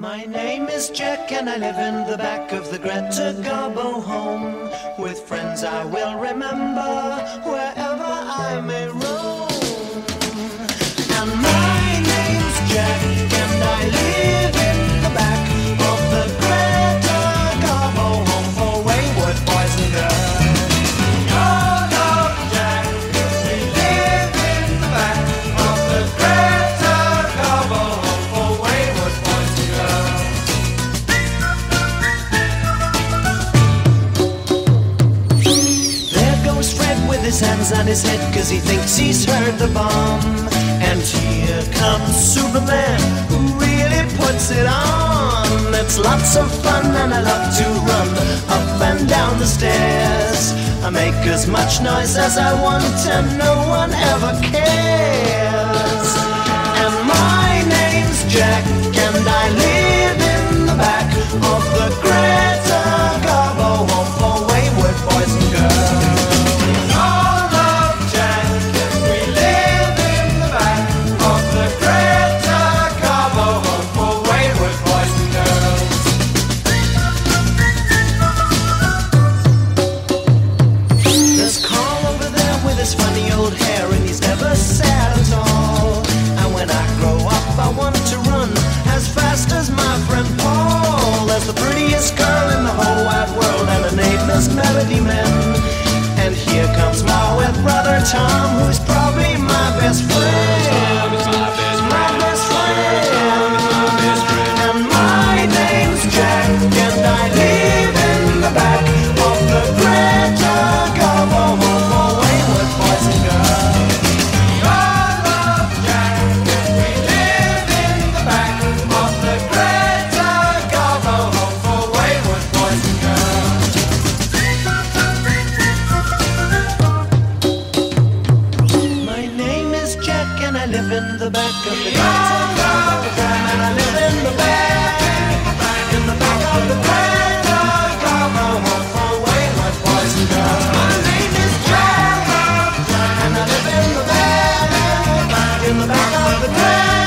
My name is Jack and I live in the back of the Greta Garbo home. With friends I will remember wherever I may roam. And my name's Jack and I live in the back of the Greta Garbo home for wayward boys and girls. Call up Jack, we live in the back of the Greta Garbo home for wayward boys and girls. There goes Fred with his hands on his head 'cause he thinks he's heard the bomb. And here comes Superman, who really puts it on. It's lots of fun and I love to run up and down the stairs. I make as much noise as I want and no one ever cares. And my name's Jack and I live in the back of the Greta Garbo home for wayward boys and girls. All of Jack, we live in the back of the Greta Garbo home for wayward boys and girls. There's Carl over there with his funny old hair and he's never sad at all. And when I grow up I want to run as fast as my friend Paul. There's the prettiest girl in the whole wide world and her name is Melody Man. And here comes my wet brother Tom, who's probably my best friend. My best friend. And my name's Jack and I live in the back of the Greta Garbo home for wayward boys and girls. Call up Jack, we live in the back of the Greta Garbo home for wayward boys and girls. My name is Jack and I live in the back of the Greta Garbo home and I live in the back of the Greta Garbo home for wayward boys and girls. My name is Jack and I live in the back of the Greta